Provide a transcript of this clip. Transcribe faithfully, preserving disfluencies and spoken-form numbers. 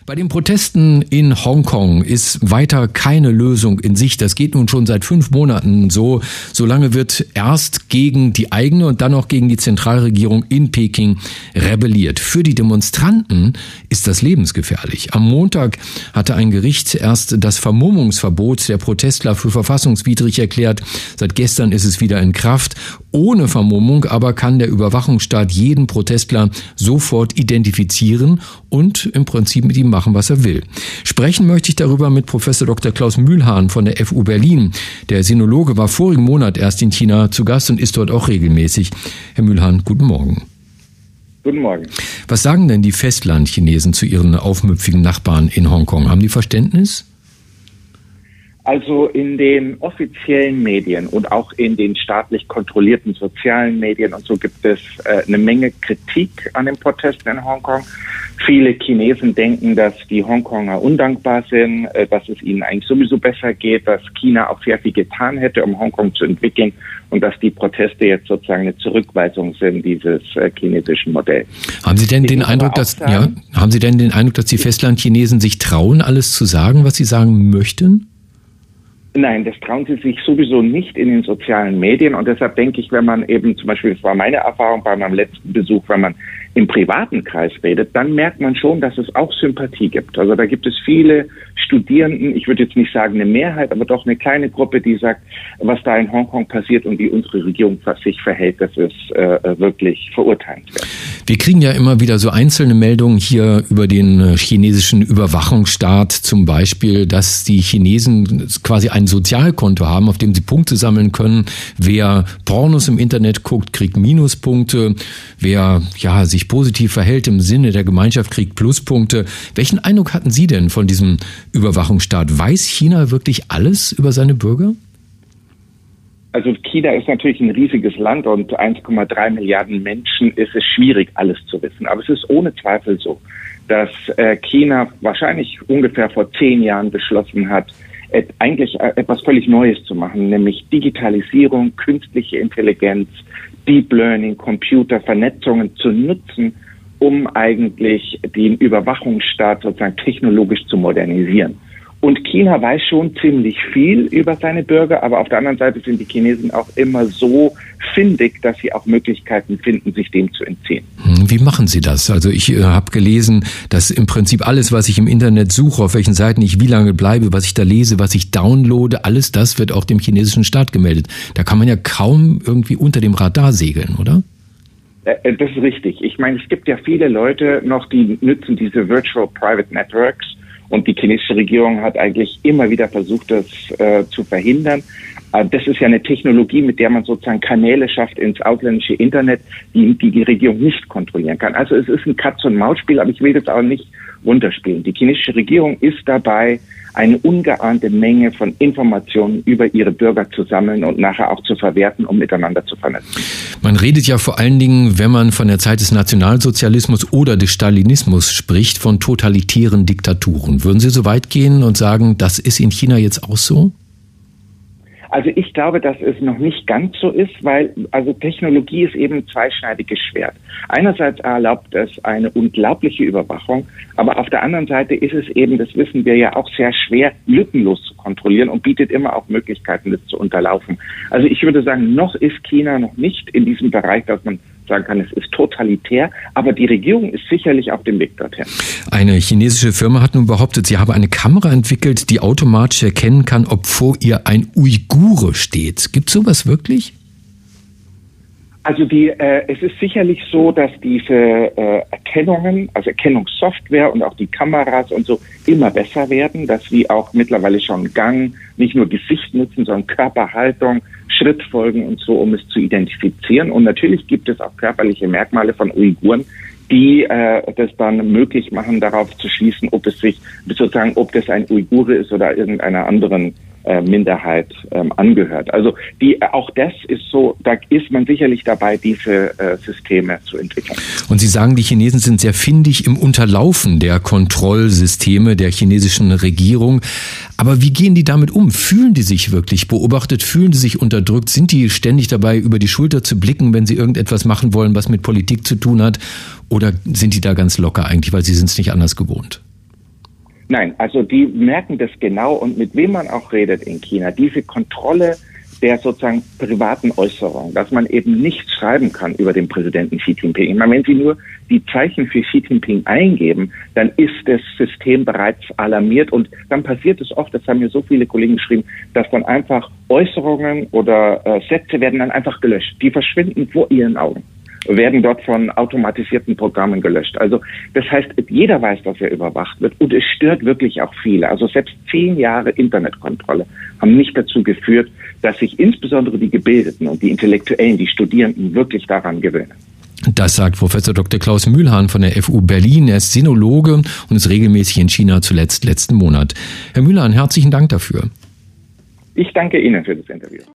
Bei den Protesten in Hongkong ist weiter keine Lösung in Sicht. Das geht nun schon seit fünf Monaten so. Solange wird erst gegen die eigene und dann noch gegen die Zentralregierung in Peking rebelliert. Für die Demonstranten ist das lebensgefährlich. Am Montag hatte ein Gericht erst das Vermummungsverbot der Protestler für verfassungswidrig erklärt. Seit gestern ist es wieder in Kraft. Ohne Vermummung aber kann der Überwachungsstaat jeden Protestler sofort identifizieren und im Prinzip mit ihm machen, was er will. Sprechen möchte ich darüber mit Professor Doktor Klaus Mühlhahn von der F U Berlin. Der Sinologe war vorigen Monat erst in China zu Gast und ist dort auch regelmäßig. Herr Mühlhahn, guten Morgen. Guten Morgen. Was sagen denn die Festlandchinesen zu ihren aufmüpfigen Nachbarn in Hongkong? Haben die Verständnis? Also in den offiziellen Medien und auch in den staatlich kontrollierten sozialen Medien und so gibt es äh, eine Menge Kritik an den Protesten in Hongkong. Viele Chinesen denken, dass die Hongkonger undankbar sind, äh, dass es ihnen eigentlich sowieso besser geht, dass China auch sehr viel getan hätte, um Hongkong zu entwickeln und dass die Proteste jetzt sozusagen eine Zurückweisung sind dieses äh, chinesischen Modells. Haben Sie denn den Eindruck, dass sagen, ja, haben Sie denn den Eindruck, dass die Festlandchinesen sich trauen, alles zu sagen, was sie sagen möchten? Nein, das trauen sie sich sowieso nicht in den sozialen Medien und deshalb denke ich, wenn man eben zum Beispiel, das war meine Erfahrung bei meinem letzten Besuch, wenn man im privaten Kreis redet, dann merkt man schon, dass es auch Sympathie gibt. Also da gibt es viele Studierenden, ich würde jetzt nicht sagen eine Mehrheit, aber doch eine kleine Gruppe, die sagt, was da in Hongkong passiert und wie unsere Regierung sich verhält, das ist äh, wirklich verurteilenswert. Wir kriegen ja immer wieder so einzelne Meldungen hier über den chinesischen Überwachungsstaat, zum Beispiel, dass die Chinesen quasi ein Sozialkonto haben, auf dem sie Punkte sammeln können. Wer Pornos im Internet guckt, kriegt Minuspunkte. Wer ja sich positiv verhält im Sinne der Gemeinschaft, kriegt Pluspunkte. Welchen Eindruck hatten Sie denn von diesem Überwachungsstaat? Weiß China wirklich alles über seine Bürger? Also China ist natürlich ein riesiges Land und eins Komma drei Milliarden Menschen ist es schwierig, alles zu wissen. Aber es ist ohne Zweifel so, dass äh, China wahrscheinlich ungefähr vor zehn Jahren beschlossen hat, et, eigentlich äh, etwas völlig Neues zu machen, nämlich Digitalisierung, künstliche Intelligenz, Deep Learning, Computer, Vernetzungen zu nutzen, um eigentlich den Überwachungsstaat sozusagen technologisch zu modernisieren. Und China weiß schon ziemlich viel über seine Bürger, aber auf der anderen Seite sind die Chinesen auch immer so findig, dass sie auch Möglichkeiten finden, sich dem zu entziehen. Wie machen Sie das? Also ich äh, habe gelesen, dass im Prinzip alles, was ich im Internet suche, auf welchen Seiten ich wie lange bleibe, was ich da lese, was ich downloade, alles das wird auch dem chinesischen Staat gemeldet. Da kann man ja kaum irgendwie unter dem Radar segeln, oder? Das ist richtig. Ich meine, es gibt ja viele Leute noch, die nutzen diese Virtual Private Networks. Und die chinesische Regierung hat eigentlich immer wieder versucht, das äh, zu verhindern. Äh, das ist ja eine Technologie, mit der man sozusagen Kanäle schafft ins ausländische Internet, die, die die Regierung nicht kontrollieren kann. Also es ist ein Katz-und-Maus-Spiel, aber ich will das auch nicht runterspielen. Die chinesische Regierung ist dabei, eine ungeahnte Menge von Informationen über ihre Bürger zu sammeln und nachher auch zu verwerten, um miteinander zu vernetzen. Man redet ja vor allen Dingen, wenn man von der Zeit des Nationalsozialismus oder des Stalinismus spricht, von totalitären Diktaturen. Würden Sie so weit gehen und sagen, das ist in China jetzt auch so? Also ich glaube, dass es noch nicht ganz so ist, weil also Technologie ist eben ein zweischneidiges Schwert. Einerseits erlaubt es eine unglaubliche Überwachung, aber auf der anderen Seite ist es eben, das wissen wir ja auch, sehr schwer, lückenlos zu kontrollieren und bietet immer auch Möglichkeiten, das zu unterlaufen. Also ich würde sagen, noch ist China noch nicht in diesem Bereich, dass man sagen kann, es ist totalitär, aber die Regierung ist sicherlich auf dem Weg dorthin. Eine chinesische Firma hat nun behauptet, sie habe eine Kamera entwickelt, die automatisch erkennen kann, ob vor ihr ein Uigure steht. Gibt es sowas wirklich? Also die, äh, es ist sicherlich so, dass diese äh, Erkennungen, also Erkennungssoftware und auch die Kameras und so immer besser werden, dass sie auch mittlerweile schon Gang, nicht nur Gesicht nutzen, sondern Körperhaltung, Schrittfolgen und so, um es zu identifizieren. Und natürlich gibt es auch körperliche Merkmale von Uiguren, die äh, das dann möglich machen, darauf zu schließen, ob es sich sozusagen, ob das ein Uigure ist oder irgendeiner anderen äh, Minderheit ähm, angehört. Also die auch das ist so, da ist man sicherlich dabei, diese äh, Systeme zu entwickeln. Und Sie sagen, die Chinesen sind sehr findig im Unterlaufen der Kontrollsysteme der chinesischen Regierung. Aber wie gehen die damit um? Fühlen die sich wirklich beobachtet? Fühlen die sich unterdrückt? Sind die ständig dabei, über die Schulter zu blicken, wenn sie irgendetwas machen wollen, was mit Politik zu tun hat? Oder sind die da ganz locker eigentlich, weil sie sind es nicht anders gewohnt? Nein, also die merken das genau und mit wem man auch redet in China. Diese Kontrolle der sozusagen privaten Äußerung, dass man eben nichts schreiben kann über den Präsidenten Xi Jinping. Ich meine, wenn Sie nur die Zeichen für Xi Jinping eingeben, dann ist das System bereits alarmiert und dann passiert es oft, das haben mir so viele Kollegen geschrieben, dass dann einfach Äußerungen oder äh, Sätze werden dann einfach gelöscht. Die verschwinden vor Ihren Augen, werden dort von automatisierten Programmen gelöscht. Also das heißt, jeder weiß, dass er überwacht wird und es stört wirklich auch viele. Also selbst zehn Jahre Internetkontrolle haben nicht dazu geführt, dass sich insbesondere die Gebildeten und die Intellektuellen, die Studierenden wirklich daran gewöhnen. Das sagt Professor Doktor Klaus Mühlhahn von der F U Berlin. Er ist Sinologe und ist regelmäßig in China, zuletzt letzten Monat. Herr Mühlhahn, herzlichen Dank dafür. Ich danke Ihnen für das Interview.